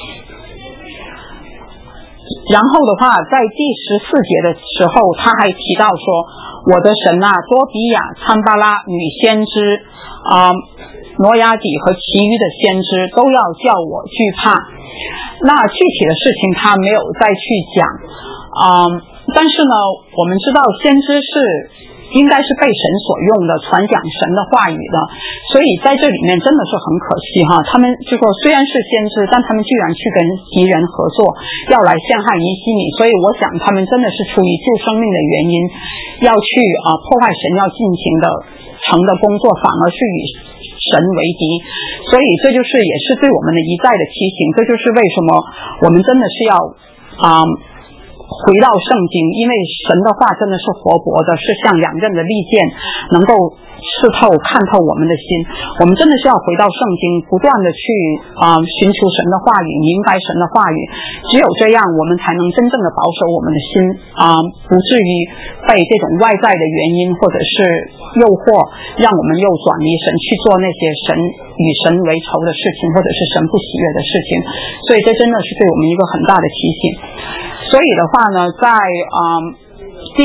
A: 然后的话，在第14节的时候，他还提到说，我的神啊，多比亚、参巴拉女先知挪亚底和其余的先知都要叫我惧怕。那具体的事情他没有再去讲，但是呢，我们知道先知是应该是被神所用的，传讲神的话语的，所以在这里面真的是很可惜他们就说虽然是先知，但他们居然去跟敌人合作，要来陷害尼西米，所以我想他们真的是出于救生命的原因，要去破坏神要进行的成的工作，反而是与神为敌。所以这就是也是对我们的一再的提醒，这就是为什么我们真的是要回到圣经，因为神的话真的是活泼的，是像两刃的利剑，能够刺透看透我们的心。我们真的是要回到圣经，不断的去寻求神的话语，明白神的话语，只有这样我们才能真正的保守我们的心不至于被这种外在的原因或者是诱惑，让我们又转离神去做那些与神为仇的事情，或者是神不喜悦的事情。所以这真的是对我们一个很大的提醒。所以的话呢，在第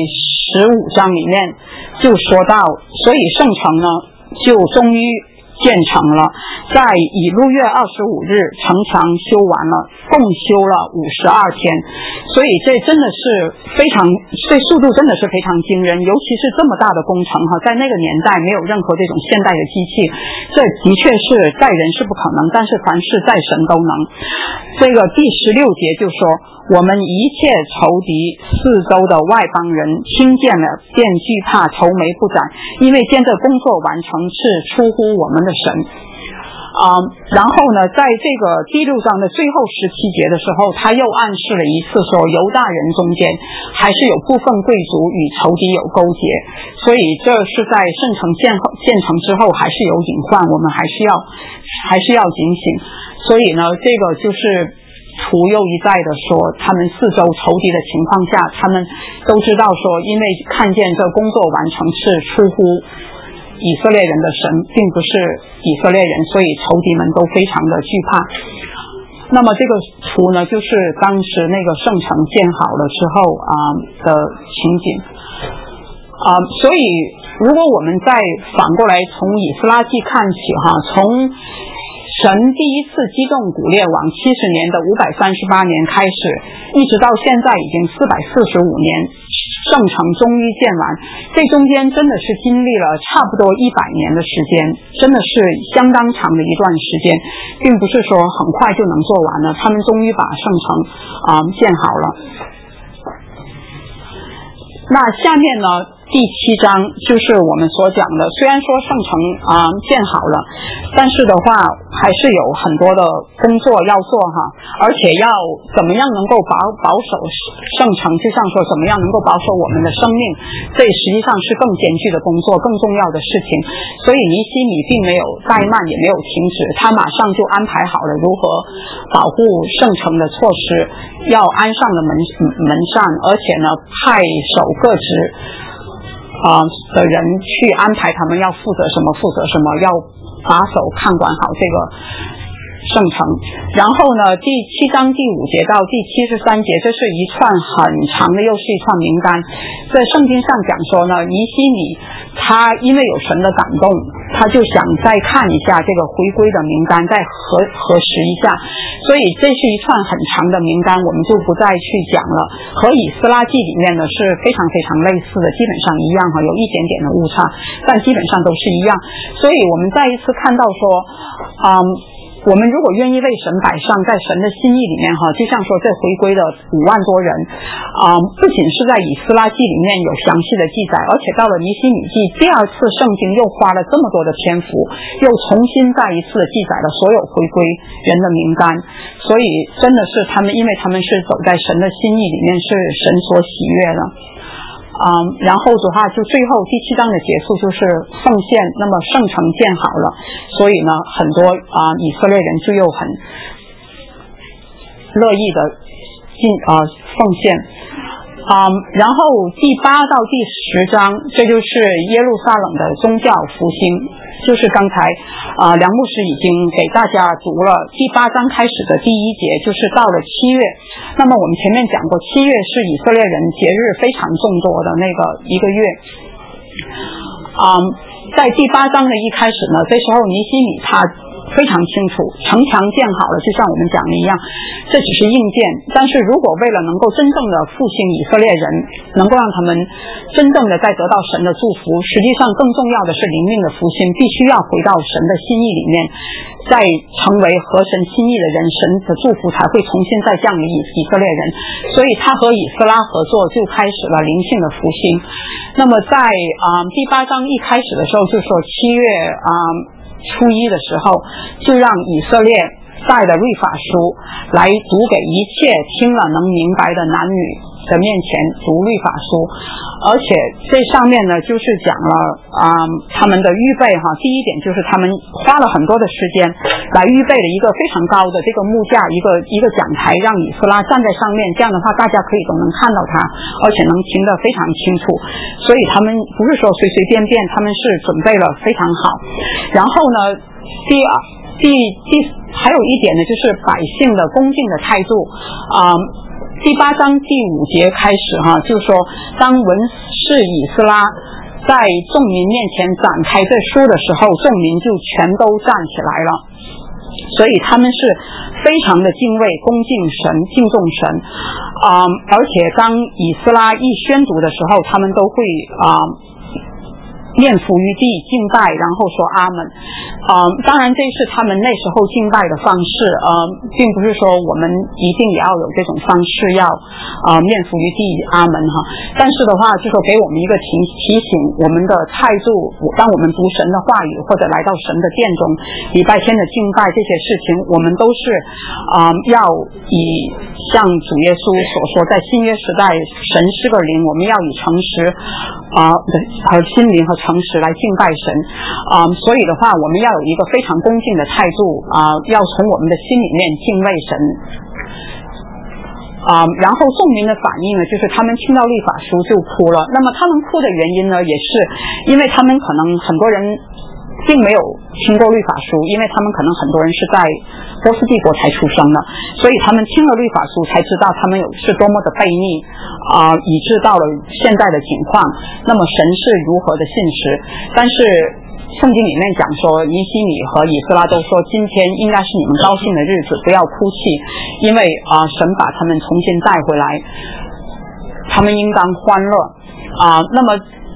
A: 15章里面就说到，所以圣城呢就终于建成了，在以路月25日城墙修完了，共修了52天，所以这真的是这速度真的是非常惊人，尤其是这么大的工程在那个年代没有任何这种现代的机器，这的确是在人是不可能，但是凡是在神都能。这个第16节就说，我们一切仇敌四周的外邦人听见了，便惧怕，愁眉不展，因为见这工作完成是出乎我们的神。然后呢，在这个第6章的最后17节的时候，他又暗示了一次说，犹大人中间还是有部分贵族与仇敌有勾结，所以这是在圣城建成之后还是有隐患，我们还是要警醒。所以呢，这个就是图又一再的说，他们四周仇敌的情况下，他们都知道说，因为看见这工作完成是出乎以色列人的神，并不是以色列人，所以仇敌们都非常的惧怕。那么这个图呢，就是当时那个圣城建好了之后的情景。所以如果我们再反过来从以斯拉记看起从神第一次击中古列王70年的538年开始，一直到现在已经445年，圣城终于建完，这中间真的是经历了差不多100年的时间，真的是相当长的一段时间，并不是说很快就能做完了，他们终于把圣城建好了。那下面呢，第7章就是我们所讲的，虽然说圣城建好了，但是的话还是有很多的工作要做哈，而且要怎么样能够保守圣城，就像说怎么样能够保守我们的生命，这实际上是更艰巨的工作，更重要的事情。所以尼希米并没有怠慢，也没有停止，他马上就安排好了如何保护圣城的措施，要安上了门扇，而且呢派守各职的人去安排他们要负责什么，要把守看管好这个圣城。然后呢第7章第5节到第73节，这是一串很长的，又是一串名单。在圣经上讲说呢，尼希米他因为有神的感动，他就想再看一下这个回归的名单，再核实一下，所以这是一串很长的名单，我们就不再去讲了。和以斯拉记里面呢是非常非常类似的，基本上一样哈，有一点点的误差，但基本上都是一样。所以我们再一次看到说我们如果愿意为神摆上，在神的心意里面哈，就像说这回归的5万多人不仅是在以斯拉记里面有详细的记载，而且到了尼希米记第2次圣经又花了这么多的篇幅，又重新再一次的记载了所有回归人的名单。所以真的是他们，因为他们是走在神的心意里面，是神所喜悦的。然后的话就最后第7章的结束就是奉献，那么圣城建好了，所以呢很多以色列人就又很乐意的奉献。然后第8到第10章，这就是耶路撒冷的宗教复兴，就是刚才梁牧师已经给大家读了第8章开始的第1节，就是到了7月。那么我们前面讲过，7月是以色列人节日非常众多的那个一个月。在第8章的一开始呢，这时候尼希米他非常清楚，城墙建好了，就像我们讲的一样，这只是硬件，但是如果为了能够真正的复兴以色列人，能够让他们真正的再得到神的祝福，实际上更重要的是灵命的复兴，必须要回到神的心意里面，再成为合神心意的人，神的祝福才会重新再降临以色列人。所以他和以斯拉合作，就开始了灵性的复兴。那么在第8章一开始的时候就说7月初1的时候，就让以色列带的律法书来读给一切听了能明白的男女的面前读律法书。而且这上面呢就是讲了他们的预备哈。第一点就是他们花了很多的时间来预备了一个非常高的这个木架，一个讲台，让以斯拉站在上面，这样的话大家可以都能看到他，而且能听得非常清楚。所以他们不是说随随便便，他们是准备了非常好。然后呢还有一点呢，就是百姓的恭敬的态度。第8章第5节开始就是说当文士以斯拉在众民面前展开这书的时候，众民就全都站起来了。所以他们是非常的敬畏恭敬神，敬重神。而且当以斯拉一宣读的时候，他们都会面伏于地敬拜，然后说阿门。当然这是他们那时候敬拜的方式，并不是说我们一定也要有这种方式要面伏于地阿门哈。但是的话就说给我们一个提醒，我们的态度，当我们读神的话语或者来到神的殿中，礼拜天的敬拜这些事情，我们都是要以像主耶稣所说，在新约时代神是个灵，我们要以诚实和心灵和诚实来敬拜神。所以的话我们要有一个非常恭敬的态度，要从我们的心里面敬畏神。然后众民的反应呢，就是他们听到律法书就哭了。那么他们哭的原因呢，也是因为他们可能很多人并没有听过律法书，因为他们可能很多人是在波斯帝国才出生的，所以他们听了律法书才知道他们是多么的悖逆，以致到了现在的情况。那么神是如何的信实？但是圣经里面讲说，尼希米和以斯拉都说，今天应该是你们高兴的日子，不要哭泣，因为神把他们重新带回来，他们应当欢乐。那么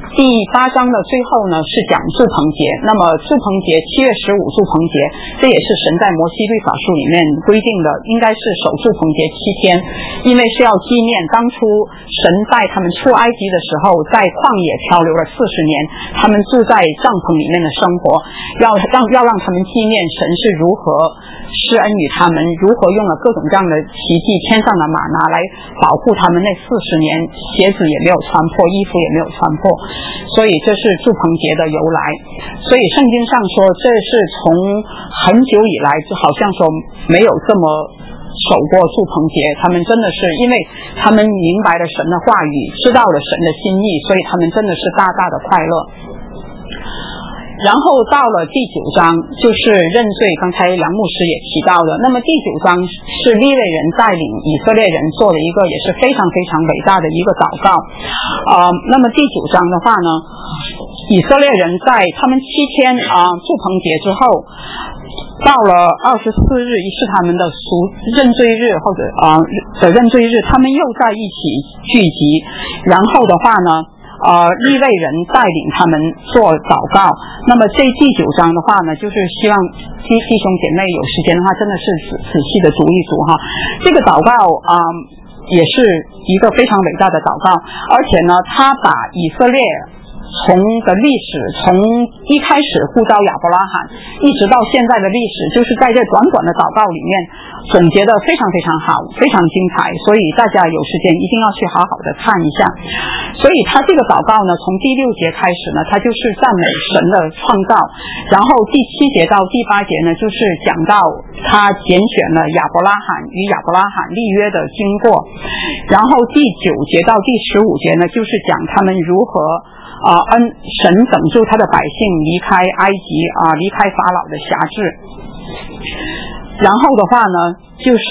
A: 第8章的最后呢是讲住棚节，那么住棚节7月15住棚节，这也是神在摩西律法书里面规定的，应该是守住棚节7天，因为是要纪念当初神带他们出埃及的时候，在旷野漂流了40年，他们住在帐篷里面的生活，要让他们纪念神是如何施恩于他们，如何用了各种各样的奇迹，天上的玛拿来保护他们那40年，鞋子也没有穿破，衣服也没有穿破，所以这是住棚节的由来。所以圣经上说，这是从很久以来就好像说没有这么守过住棚节，他们真的是因为他们明白了神的话语，知道了神的心意，所以他们真的是大大的快乐。然后到了第9章就是认罪，刚才梁牧师也提到的，那么第9章是利未人带领以色列人做的一个也是非常非常伟大的一个祷告。那么第9章的话呢，以色列人在他们7天住棚节之后，到了24日是他们的认罪日，或者的认罪日，他们又在一起聚集，然后的话呢利未人带领他们做祷告。那么这第9章的话呢，就是希望弟兄姐妹有时间的话真的是仔细的读一读哈。这个祷告也是一个非常伟大的祷告，而且呢他把以色列从历史，从一开始呼召亚伯拉罕一直到现在的历史，就是在这短短的祷告里面总结的非常非常好，非常精彩，所以大家有时间一定要去好好的看一下。所以他这个祷告呢，从第6节开始呢，他就是赞美神的创造，然后第7节到第8节呢，就是讲到他拣选了亚伯拉罕与亚伯拉罕立约的经过，然后第9节到第15节呢，就是讲他们如何神拯救他的百姓离开埃及离开法老的辖制。然后的话呢，就是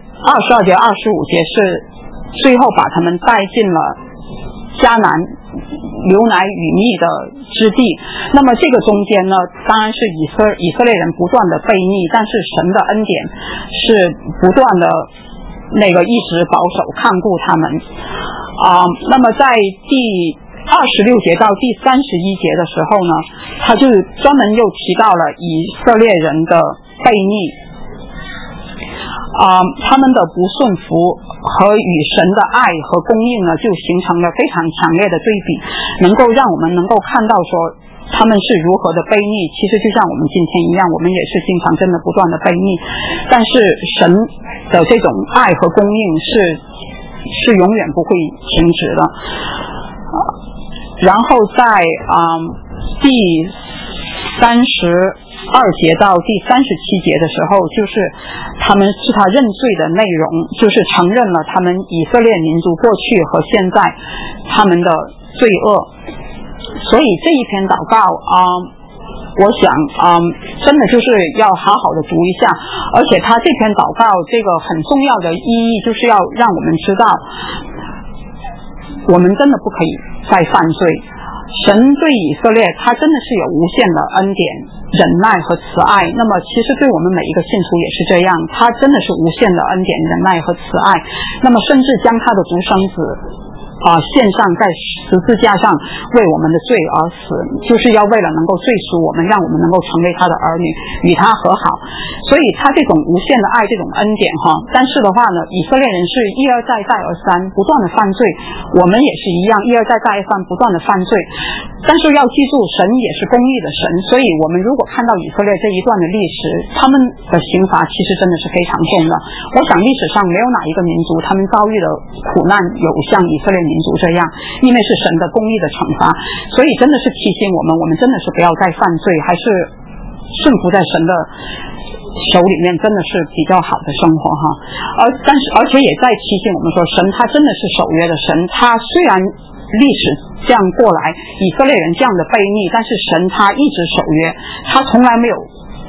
A: 22节25节是最后把他们带进了迦南流奶与蜜的之地。那么这个中间呢，当然是以色列人不断的悖逆，但是神的恩典是不断的一直保守看顾他们。那么在第26节到第31节的时候呢，他就专门又提到了以色列人的悖逆，他们的不顺服和与神的爱和供应呢，就形成了非常强烈的对比，能够让我们能够看到说他们是如何的悖逆。其实就像我们今天一样，我们也是经常真的不断的悖逆，但是神的这种爱和供应是永远不会停止的。然后在第32节到第37节的时候，就是他认罪的内容，就是承认了他们以色列民族过去和现在他们的罪恶。所以这一篇祷告我想真的就是要好好的读一下，而且他这篇祷告这个很重要的意义，就是要让我们知道我们真的不可以再犯罪。神对以色列他真的是有无限的恩典、忍耐和慈爱，那么其实对我们每一个信徒也是这样，他真的是无限的恩典、忍耐和慈爱，那么甚至将他的独生子献上在十字架上为我们的罪而死，就是要为了能够罪赎我们，让我们能够成为他的儿女，与他和好。所以他这种无限的爱，这种恩典但是的话呢，以色列人是一而再再而三不断的犯罪，我们也是一样一而再再而三不断的犯罪。但是要记住，神也是公义的神，所以我们如果看到以色列这一段的历史，他们的刑罚其实真的是非常重的。我想历史上没有哪一个民族他们遭遇的苦难有像以色列民族这样，因为是神的公义的惩罚，所以真的是提醒我们真的是不要再犯罪，还是顺服在神的手里面，真的是比较好的生活而且也在提醒我们说，神他真的是守约的神，他虽然历史这样过来，以色列人这样的悖逆，但是神他一直守约，他从来没有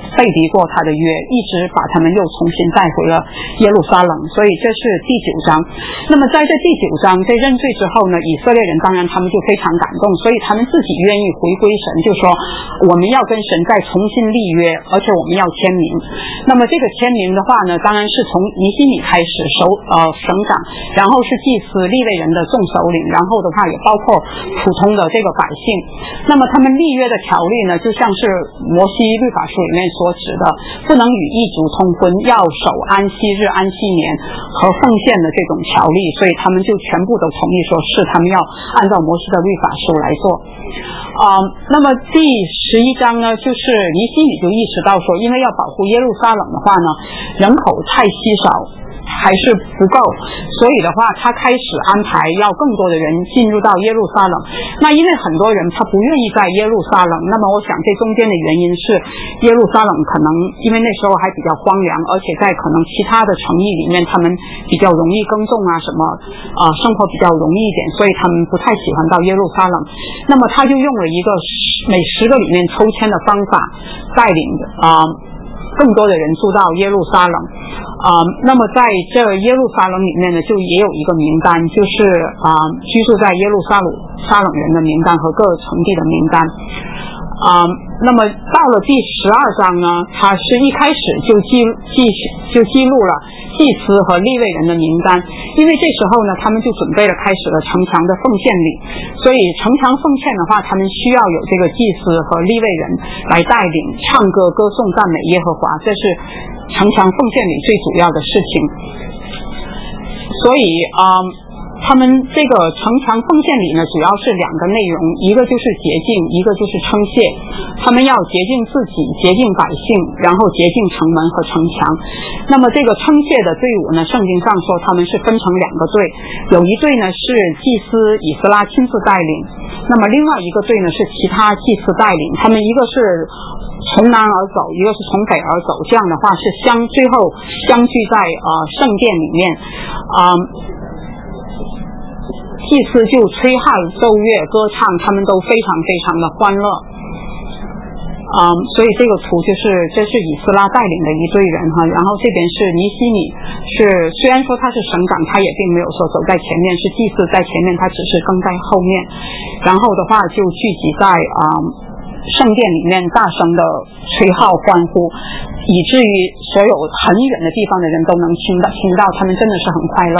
A: 背离过他的约，一直把他们又重新带回了耶路撒冷。所以这是第9章。那么在这第9章被认罪之后呢，以色列人当然他们就非常感动，所以他们自己愿意回归神，就说我们要跟神再重新立约，而且我们要签名。那么这个签名的话呢，当然是从尼希米开始，省长，然后是祭司、利未人的众首领，然后的话也包括普通的这个百姓。那么他们立约的条例呢，就像是摩西律法书里面所指的，不能与异族通婚，要守安息日、安息年和奉献的这种条例，所以他们就全部都同意说是他们要按照摩西的律法书来做。那么第11章呢，就是尼希米就意识到说，因为要保护耶路撒冷的话呢，人口太稀少还是不够，所以的话他开始安排要更多的人进入到耶路撒冷。那因为很多人他不愿意在耶路撒冷，那么我想这中间的原因是耶路撒冷可能因为那时候还比较荒凉，而且在可能其他的城邑里面他们比较容易耕种啊什么生活比较容易一点，所以他们不太喜欢到耶路撒冷。那么他就用了一个每10个里面抽签的方法，带领更多的人住到耶路撒冷。那么在这耶路撒冷里面呢，就也有一个名单，就是居住在耶路撒冷人的名单和各城地的名单。那么到了第12章呢，它是一开始就记录了祭司和利未人的名单，因为这时候呢他们就准备了开始了城墙的奉献礼，所以城墙奉献的话，他们需要有这个祭司和利未人来带领唱歌歌颂赞美耶和华，这是城墙奉献礼最主要的事情。所以他们这个城墙奉献礼呢，主要是2个内容，一个就是洁净，一个就是称谢。他们要洁净自己，洁净百姓，然后洁净城门和城墙。那么这个称谢的队伍呢，圣经上说他们是分成2个队，有一队呢是祭司以斯拉亲自带领，那么另外一个队呢是其他祭司带领，他们一个是从南而走，一个是从北而走，这样的话是最后相聚在圣殿里面。祭司就吹号奏乐歌唱，他们都非常非常的欢乐。所以这个图这是以斯拉带领的一队人哈，然后这边是尼希米，虽然说他是省长，他也并没有说走在前面，是祭司在前面，他只是跟在后面。然后的话就聚集在圣殿里面大声的吹号欢呼，以至于所有很远的地方的人都能听到，他们真的是很快乐。